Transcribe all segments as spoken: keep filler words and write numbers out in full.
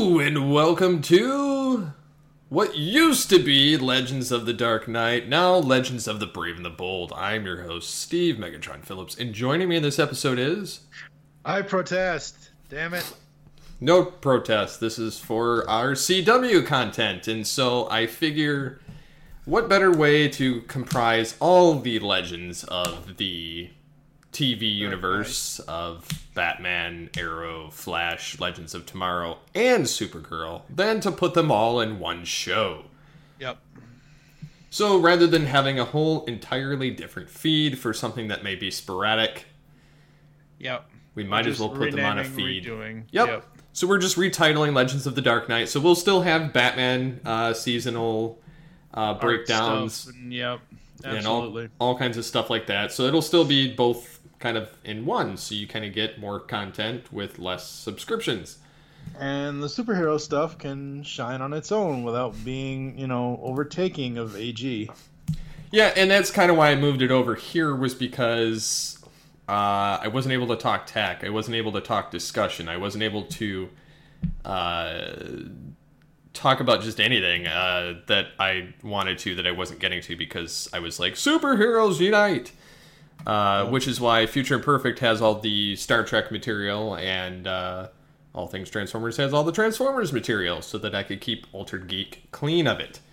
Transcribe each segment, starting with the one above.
Hello and welcome to what used to be Legends of the Dark Knight, now Legends of the Brave and the Bold. I'm your host, Steve Megatron Phillips, and joining me in this episode is... I protest. Damn it. No protest. This is for our C W content, and so I figure what better way to comprise all the legends of the T V universe of Batman, Arrow, Flash, Legends of Tomorrow, and Supergirl than to put them all in one show. Yep. So rather than having a whole entirely different feed for something that may be sporadic, Yep. we might as well put them on a feed. Redoing. Yep. Yep. So we're just retitling Legends of the Dark Knight. So we'll still have Batman uh, seasonal uh, breakdowns. Stuff, and, yep. And all, Absolutely. all kinds of stuff like that. So it'll still be both kind of in one. So you kind of get more content with less subscriptions. And the superhero stuff can shine on its own without being, you know, overtaking of A G. Yeah, and that's kind of why I moved it over here, was because uh, I wasn't able to talk tech. I wasn't able to talk discussion. I wasn't able to uh, talk about just anything uh, that I wanted to that I wasn't getting to because I was like, superheroes unite! Uh, which is why Future Imperfect has all the Star Trek material, and uh, All Things Transformers has all the Transformers material, so that I could keep Altered Geek clean of it.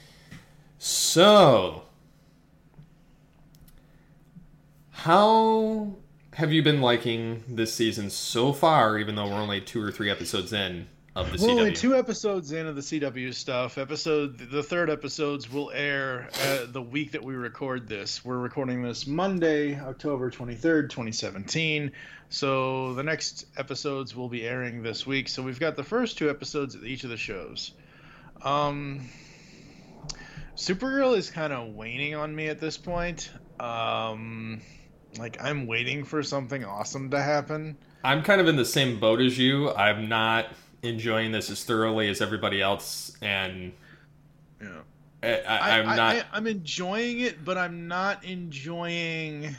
So, how have you been liking this season so far, even though we're only two or three episodes in of the We're C W? only two episodes in of the C W stuff. Episode, the third episodes will air uh, the week that we record this. We're recording this Monday, October twenty-third, twenty seventeen. So the next episodes will be airing this week. So we've got the first two episodes of each of the shows. Um, Supergirl is kind of waning on me at this point. Um, like I'm waiting for something awesome to happen. I'm kind of in the same boat as you. I'm not enjoying this as thoroughly as everybody else, and Yeah. I, I, I'm I, not. I, I'm enjoying it, but I'm not enjoying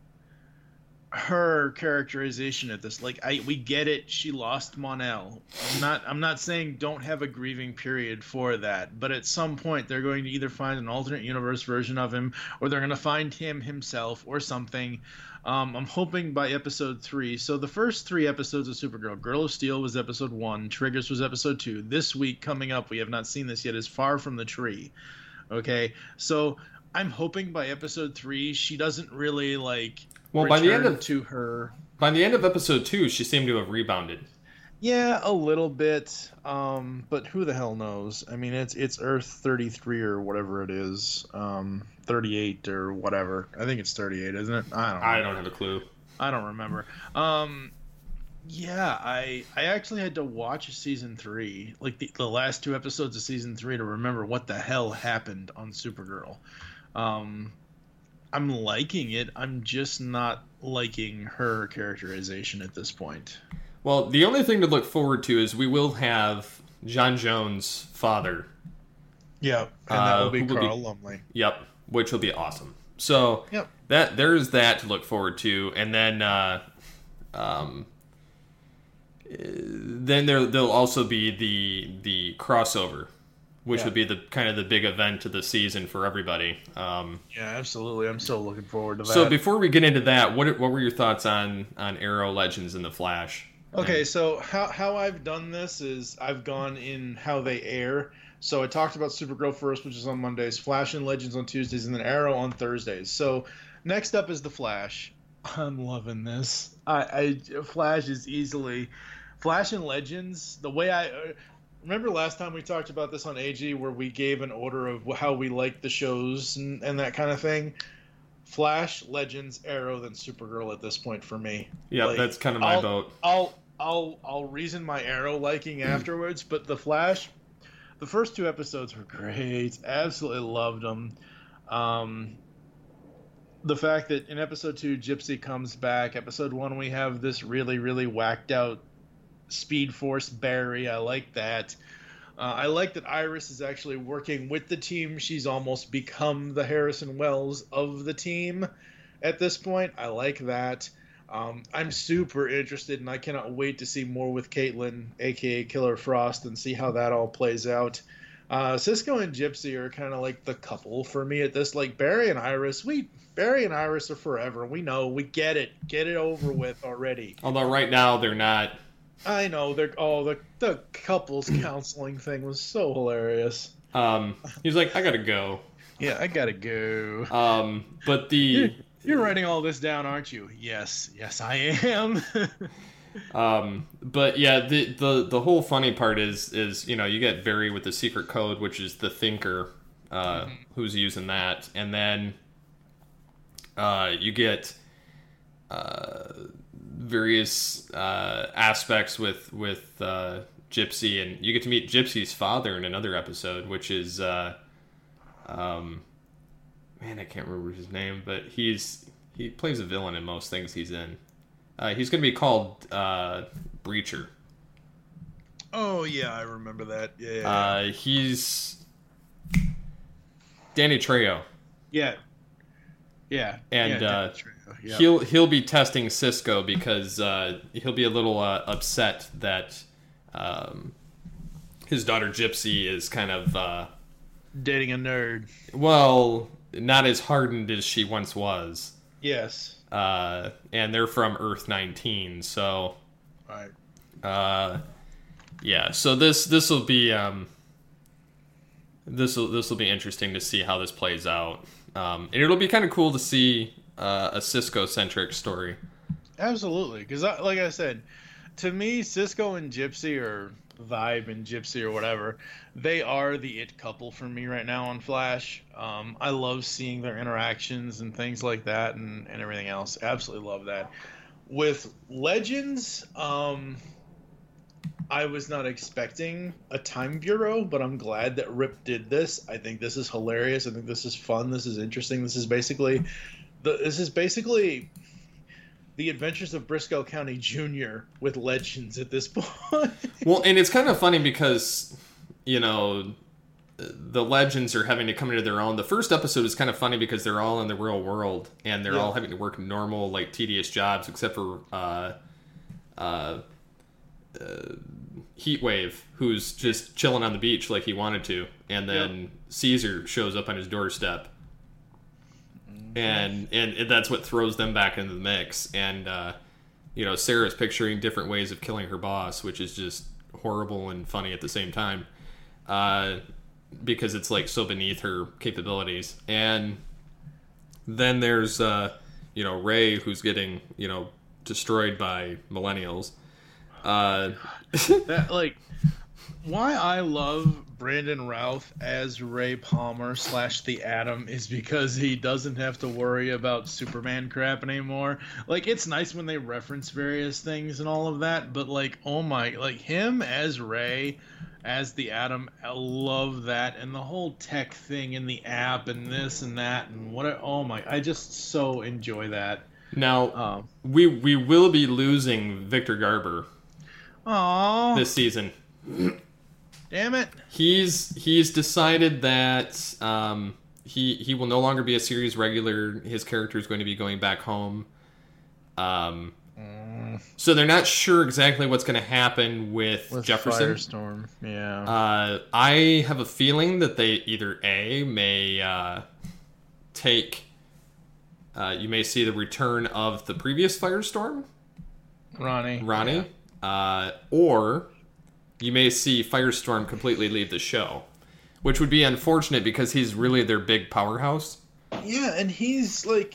her characterization at this. Like, I we get it. She lost Mon-El. I'm not. I'm not saying don't have a grieving period for that. But at some point, they're going to either find an alternate universe version of him, or they're going to find him himself, or something. Um, I'm hoping by episode three. So the first three episodes of Supergirl, Girl of Steel was episode one, Triggers was episode two. This week coming up, we have not seen this yet, is Far from the Tree. Okay, so I'm hoping by episode three she doesn't really like. Well, by the end return of to her, by the end of episode two, she seemed to have rebounded. yeah, a little bit. Um, but who the hell knows? I mean, it's it's Earth thirty-three or whatever it is. Um, thirty-eight or whatever. I think it's thirty-eight, isn't it? I don't know. I don't have a clue. I don't remember. Um, yeah, I I actually had to watch season three, like the, the last two episodes of season three, to remember what the hell happened on Supergirl. Um, I'm liking it. I'm just not liking her characterization at this point. Well, the only thing to look forward to is we will have John Jones' father. Yeah, and that Uh, will be who will Carl be- Lumley. Yep, which will be awesome. So Yep. that there's that to look forward to, and then uh, um, uh, then there there'll also be the the crossover, which Yeah. would be the kind of the big event of the season for everybody. Um, Yeah, absolutely. I'm so looking forward to that. so before we get into that, what what were your thoughts on on Arrow, Legends, and the Flash? Okay, so how how I've done this is I've gone in how they air. So I talked about Supergirl first, which is on Mondays, Flash and Legends on Tuesdays, and then Arrow on Thursdays. So next up is the Flash. I'm loving this. I, I Flash is easily Flash and Legends. The way I uh, remember last time we talked about this on A G, where we gave an order of how we like the shows and, and that kind of thing. Flash, Legends, Arrow, then Supergirl at this point for me. Yeah, Like, that's kind of my I'll, vote. I'll I'll I'll reason my Arrow liking afterwards, but the Flash, the first two episodes were great. Absolutely loved them. Um, the fact that in episode two, Gypsy comes back. Episode one, we have this really really whacked out Speed Force Barry. I like that. Uh, I like that Iris is actually working with the team. She's almost become the Harrison Wells of the team at this point. I like that. Um, I'm super interested, and I cannot wait to see more with Caitlin, aka Killer Frost, and see how that all plays out. Uh, Cisco and Gypsy are kind of like the couple for me at this. Like Barry and Iris, we Barry and Iris are forever. We know, we get it, get it over with already. Although right now they're not. I know they're oh the the couples counseling thing was so hilarious. Um, he's like, I gotta go. Yeah, I gotta go. Um, but the You're, you're writing all this down, aren't you? Yes, yes, I am. um, but yeah, the, the the whole funny part is is you know you get Barry with the secret code, which is the Thinker, uh, mm-hmm. who's using that, and then uh, you get uh, various uh, aspects with with uh, Gypsy, and you get to meet Gypsy's father in another episode, which is uh, um, man, I can't remember his name, but he's he plays a villain in most things he's in. Uh, he's going to be called uh, Breacher. Oh, yeah, I remember that. Yeah, yeah, uh, he's Danny Trejo. Yeah. Yeah. And yeah, uh, yep. he'll he'll be testing Cisco because uh, he'll be a little uh, upset that um, his daughter Gypsy is kind of... Uh, dating a nerd. Well, not as hardened as she once was. Yes. Uh, and they're from Earth nineteen, so right. Uh, yeah. So this this will be um, this will this will be interesting to see how this plays out, um, and it'll be kind of cool to see uh, a Cisco centric story. Absolutely, because like I said, to me, Cisco and Gypsy or Vibe and Gypsy or whatever, they are the it couple for me right now on Flash. Um, I love seeing their interactions and things like that and, and everything else. Absolutely love that. With Legends, um, I was not expecting a Time Bureau, but I'm glad that Rip did this. I think this is hilarious. I think this is fun. This is interesting. This is basically the this is basically The Adventures of Briscoe County Junior with Legends at this point. Well, and it's kind of funny because, you know, the Legends are having to come into their own. The first episode is kind of funny because they're all in the real world and they're yeah. all having to work normal, like, tedious jobs, except for uh, uh, uh, Heatwave, who's just chilling on the beach like he wanted to. And then yep. Caesar shows up on his doorstep. And, and and that's what throws them back into the mix. And, uh, you know, Sarah's picturing different ways of killing her boss, which is just horrible and funny at the same time. Uh, because it's, like, so beneath her capabilities. And then there's, uh, you know, Ray, who's getting, you know, destroyed by millennials. Uh, that, like... Why I love Brandon Routh as Ray Palmer slash the Atom is because he doesn't have to worry about Superman crap anymore. Like, it's nice when they reference various things and all of that, but like, oh my, like him as Ray, as the Atom, I love that. And the whole tech thing in the app and this and that and what, oh my, I just so enjoy that. Now, um, we, we will be losing Victor Garber Aww. this season. Damn it! He's he's decided that um, he he will no longer be a series regular. His character is going to be going back home. Um, mm. So they're not sure exactly what's going to happen with, with Jefferson. Firestorm, yeah. Uh, I have a feeling that they either A may uh, take. Uh, you may see the return of the previous Firestorm, Ronnie. Ronnie, yeah. uh, or. You may see Firestorm completely leave the show, which would be unfortunate because he's really their big powerhouse. Yeah, and he's like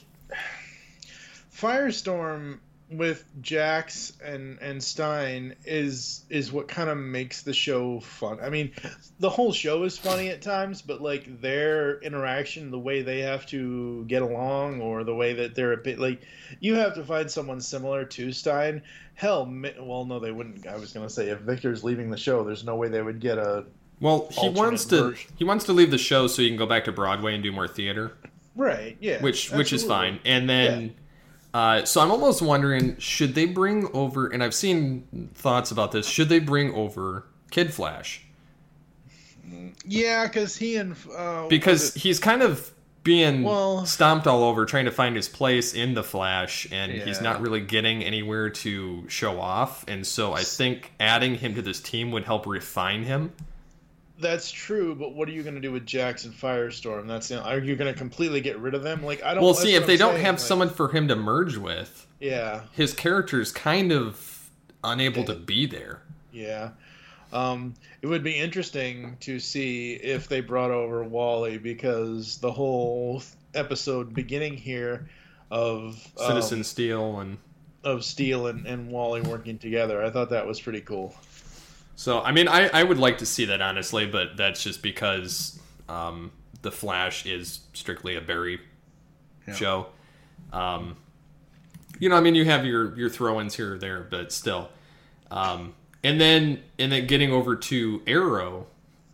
Firestorm with Jax and, and Stein is is what kind of makes the show fun. I mean, the whole show is funny at times, but like their interaction, the way they have to get along, or the way that they're a bit like, you have to find someone similar to Stein. Hell, well, no, they wouldn't. I was gonna say if Victor's leaving the show, there's no way they would get a. Well, he wants to version. he wants to leave the show so he can go back to Broadway and do more theater. Right. Yeah. Which absolutely. which is fine, and then. Yeah. Uh, so I'm almost wondering, should they bring over, and I've seen thoughts about this, should they bring over Kid Flash? Yeah, because he and... Uh, because he's kind of being Well- stomped all over, trying to find his place in the Flash, and he's Yeah. not really getting anywhere to show off. And so I think adding him to this team would help refine him. That's true, but what are you going to do with Jackson Firestorm? That's the, are you going to completely get rid of them? Like I don't. Well, that's see, what if they I'm don't saying, have like, someone for him to merge with, yeah, his character's kind of unable to be there. yeah. Um, it would be interesting to see if they brought over Wally, because the whole episode beginning here of um, Citizen Steel and of Steel and, and Wally working together, I thought that was pretty cool. so, I mean, I, I would like to see that, honestly, but that's just because um, The Flash is strictly a Barry Yeah. show. Um, you know, I mean, you have your, your throw-ins here or there, but still. Um, and then and then getting over to Arrow,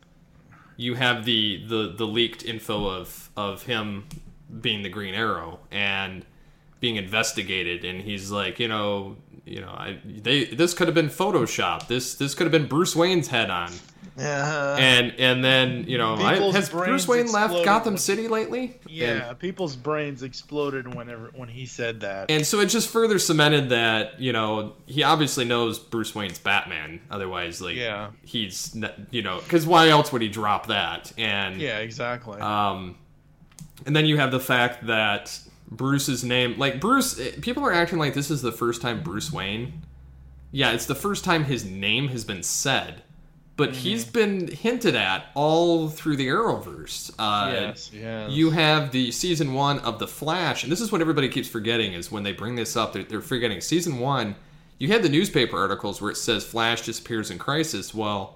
you have the, the, the leaked info of, of him being the Green Arrow and being investigated, and he's like, you know... You know, I they this could have been Photoshop. This this could have been Bruce Wayne's head on. Yeah. And and then you know, I, People's has brains Bruce Wayne left exploded Gotham when- City lately? Yeah, And, people's brains exploded whenever when he said that. and so it just further cemented that you know he obviously knows Bruce Wayne's Batman. Otherwise, like Yeah. he's not- you know because why else would he drop that? And Yeah, exactly. um, and then you have the fact that Bruce's name, like Bruce, people are acting like this is the first time Bruce Wayne. Yeah, it's the first time his name has been said, but Mm-hmm. he's been hinted at all through the Arrowverse. Uh, yes, yes. You have the season one of The Flash, and this is what everybody keeps forgetting is when they bring this up, they're, they're forgetting season one. You had the newspaper articles where it says Flash disappears in crisis. Well,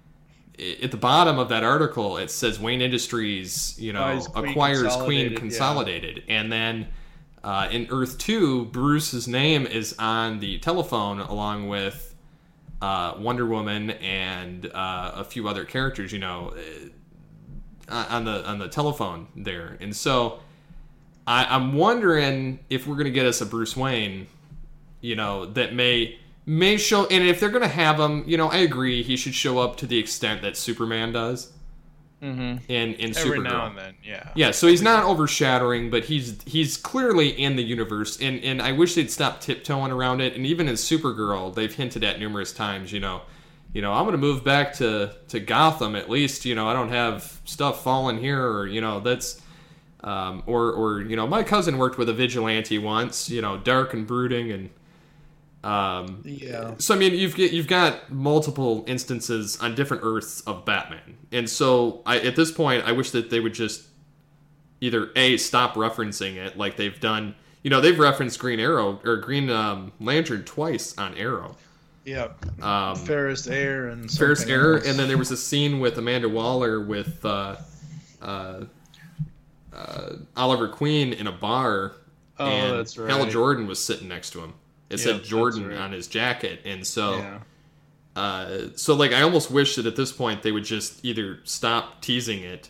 i- at the bottom of that article, it says Wayne Industries, you know, Buys Queen acquires Queen Consolidated, yeah. Consolidated, and then uh, in Earth Two, Bruce's name is on the telephone along with uh, Wonder Woman and uh, a few other characters, you know, uh, on the on the telephone there, and so I, I'm wondering if we're gonna get us a Bruce Wayne, you know, that may may show, and if they're gonna have him, you know, I agree he should show up to the extent that Superman does mm-hmm. in in Every Supergirl. now and then, yeah. Yeah, so he's not overshadowing, but he's he's clearly in the universe, and, and I wish they'd stop tiptoeing around it. And even in Supergirl, they've hinted at numerous times, you know, you know, I'm gonna move back to, to Gotham at least, you know, I don't have stuff falling here, or you know, that's, um, or or you know, my cousin worked with a vigilante once, you know, dark and brooding, and um, Yeah. so I mean, you've got- you've got multiple instances on different Earths of Batman, and so I, at this point, I wish that they would just either a stop referencing it like they've done. You know, they've referenced Green Arrow or Green um, Lantern twice on Arrow. Yep. Um, Ferris Air and Ferris something Air, else. and then there was a scene with Amanda Waller with uh, uh, uh, Oliver Queen in a bar, Oh, and that's right. Hal Jordan was sitting next to him. It Yep, said that's Jordan right. on his jacket, and so. Yeah. Uh, so like I almost wish that at this point they would just either stop teasing it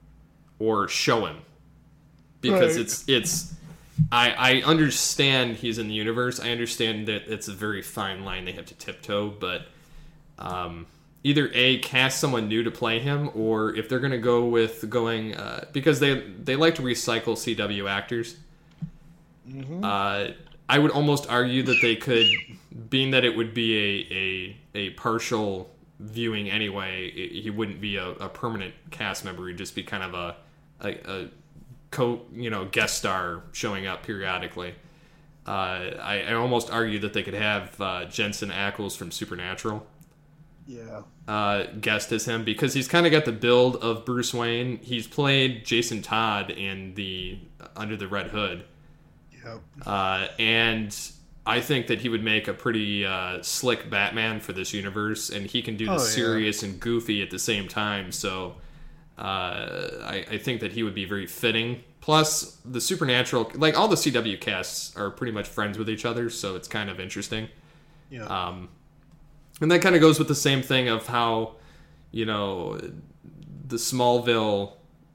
or show him, because Right. it's it's I I understand he's in the universe. I understand that it's a very fine line they have to tiptoe, but um, either a cast someone new to play him, or if they're gonna go with going uh, because they they like to recycle C W actors. Mm-hmm. Uh, I would almost argue that they could, being that it would be a a, a partial viewing anyway, it, he wouldn't be a, a permanent cast member. He'd just be kind of a a, a co you know guest star showing up periodically. Uh, I, I almost argue that they could have uh, Jensen Ackles from Supernatural Yeah. uh, guest as him, because he's kind of got the build of Bruce Wayne. He's played Jason Todd in the Under the Red Hood. Yep. Uh, and I think that he would make a pretty uh, slick Batman for this universe, and he can do the Oh, yeah. serious and goofy at the same time. So uh, I, I think that he would be very fitting. Plus, the Supernatural, like all the C W casts, are pretty much friends with each other, so it's kind of interesting. Yeah. Um, and that kind of goes with the same thing of how, you know, the Smallville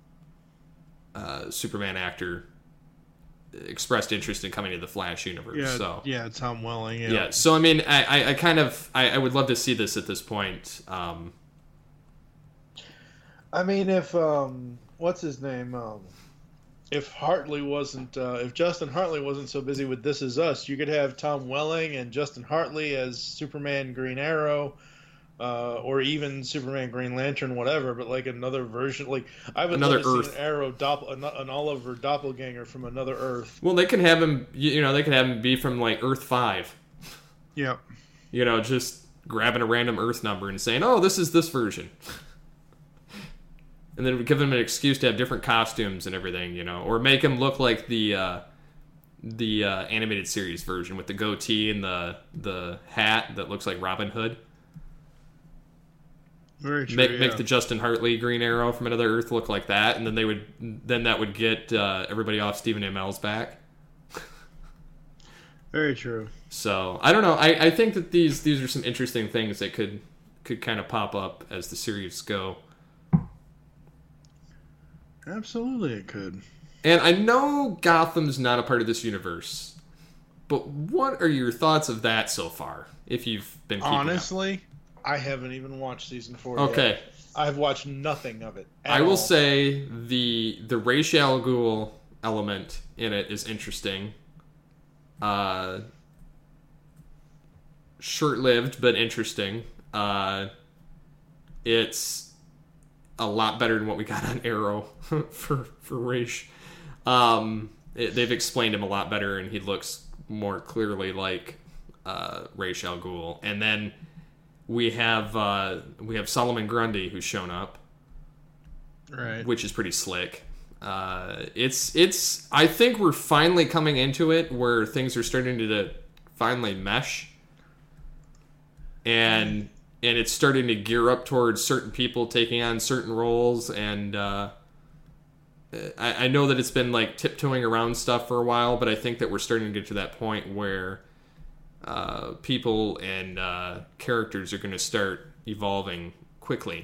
uh, Superman actor expressed interest in coming to the Flash universe. yeah. So Yeah. Tom Welling. Yeah. yeah. So I mean, I, I, I kind of I, I would love to see this at this point. Um, I mean, if um, what's his name? Um, if Hartley wasn't, uh, if Justin Hartley wasn't so busy with This Is Us, you could have Tom Welling and Justin Hartley as Superman, Green Arrow, uh, or even Superman, Green Lantern, whatever. But like another version, like I would Another love to Earth. see an Arrow, doppel, an, an Oliver doppelganger from another Earth. Well, they can have him. You know, they can have him be from like Earth Five. Yep. You know, just grabbing a random Earth number and saying, "Oh, this is this version." And then we give them an excuse to have different costumes and everything, you know, or make them look like the uh, the uh, animated series version with the goatee and the the hat that looks like Robin Hood. Very true. Make yeah. make the Justin Hartley Green Arrow from Another Earth look like that, and then they would then that would get uh, everybody off Stephen Amell's back. Very true. So I don't know. I, I think that these these are some interesting things that could could kind of pop up as the series go. Absolutely, it could. And I know Gotham's not a part of this universe, but what are your thoughts of that so far? If you've been keeping Honestly, up? I haven't even watched season four. Okay. Yet. I've watched nothing of it. I will all. say the the Ra's al Ghul element in it is interesting. Uh, short-lived, but interesting. Uh, it's a lot better than what we got on Arrow for for Ra's. Um, it, they've explained him a lot better, and he looks more clearly like uh, Ra's al Ghul. And then we have uh, we have Solomon Grundy who's shown up, right? Which is pretty slick. Uh, it's it's. I think we're finally coming into it where things are starting to, to finally mesh, and and it's starting to gear up towards certain people taking on certain roles. And uh, I, I know that it's been like tiptoeing around stuff for a while, but I think that we're starting to get to that point where uh, people and uh, characters are going to start evolving quickly.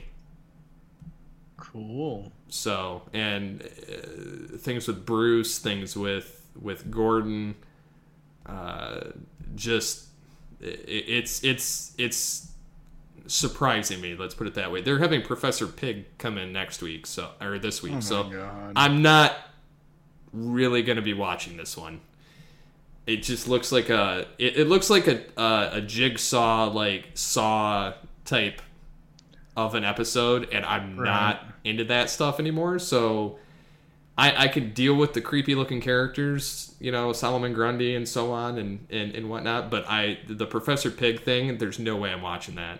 Cool. So, and uh, things with Bruce, things with with Gordon, uh, just it, it's it's it's surprising me. Let's put it that way. They're having Professor Pig come in next week, so or this week. Oh my so God. I'm not really going to be watching this one. It just looks like a it, it looks like a a, a Jigsaw like Saw type of an episode, and I'm Right. not into that stuff anymore. So I, I could deal with the creepy looking characters, you know, Solomon Grundy and so on and, and, and whatnot. But I the Professor Pig thing, there's no way I'm watching that.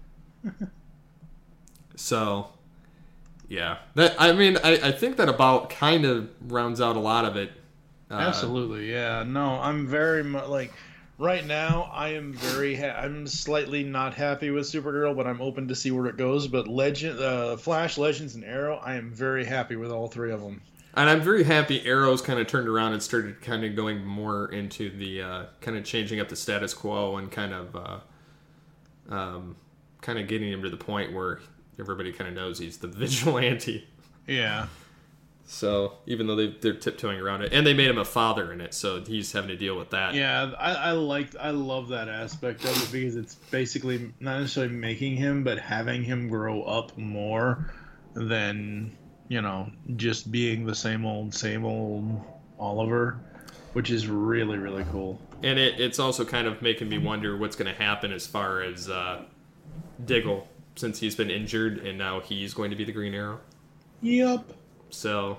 So yeah, that I mean I, I think that about kind of rounds out a lot of it. Uh, Absolutely, yeah. No, I'm very much like right now. I am very. Ha- I'm slightly not happy with Supergirl, but I'm open to see where it goes. But Legend, uh, Flash, Legends, and Arrow, I am very happy with all three of them. And I'm very happy Arrow's kind of turned around and started kind of going more into the uh, kind of changing up the status quo and kind of uh, um, kind of getting him to the point where everybody kind of knows he's the vigilante. Yeah. So even though they, they're tiptoeing around it, and they made him a father in it, so he's having to deal with that. Yeah, I, I like I love that aspect of it because it's basically not necessarily making him, but having him grow up more than, you know, just being the same old, same old Oliver, which is really, really cool. And it, it's also kind of making me wonder what's going to happen as far as uh, Diggle, since he's been injured and now he's going to be the Green Arrow. Yep. So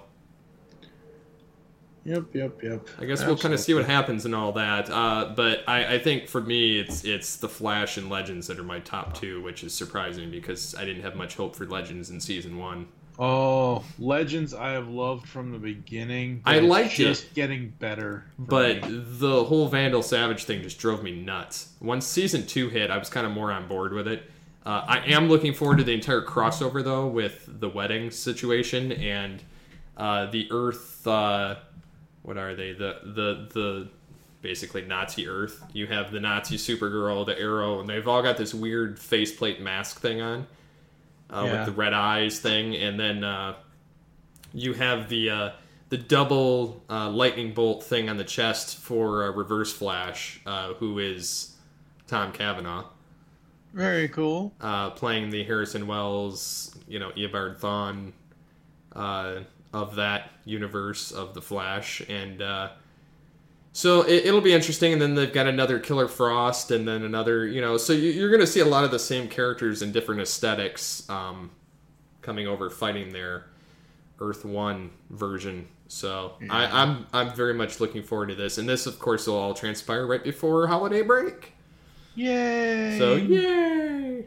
Yep, yep, yep. I guess we'll kind of see what happens and all that. Uh, but I, I think for me, it's it's the Flash and Legends that are my top two, which is surprising because I didn't have much hope for Legends in season one. Oh, Legends I have loved from the beginning. I it's liked it. just getting better. for But me. the whole Vandal Savage thing just drove me nuts. Once season two hit, I was kind of more on board with it. Uh, I am looking forward to the entire crossover, though, with the wedding situation and uh, the Earth... Uh, what are they? The, the, the basically Nazi Earth. You have the Nazi Supergirl, the Arrow, and they've all got this weird faceplate mask thing on uh, Yeah. with the red eyes thing. And then uh, you have the... Uh, the double uh, lightning bolt thing on the chest for uh, Reverse Flash, uh, who is Tom Cavanaugh. Very cool. Uh, playing the Harrison Wells, you know, Eobard Thawne uh, of that universe of the Flash, and uh, so it, it'll be interesting. And then they've got another Killer Frost, and then another, you know, so you, you're going to see a lot of the same characters in different aesthetics um, coming over fighting their Earth One version. So yeah. I, I'm I'm very much looking forward to this, and this, of course, will all transpire right before holiday break. Yay! So yay!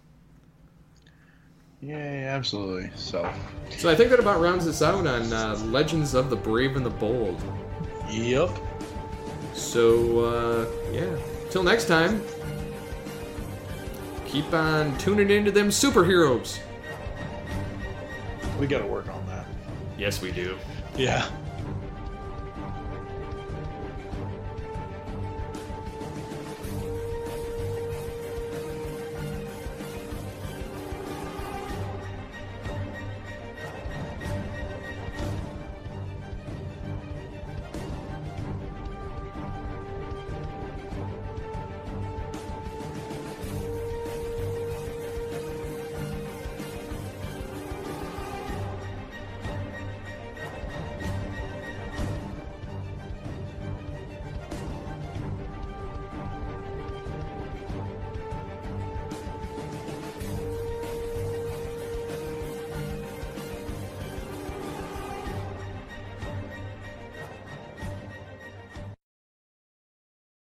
Yay! Absolutely. So. So I think that about rounds us out on uh, Legends of the Brave and the Bold. Yep. So uh, yeah. Till next time. Keep on tuning into them superheroes. We got to work on that. Yes, we do. Yeah.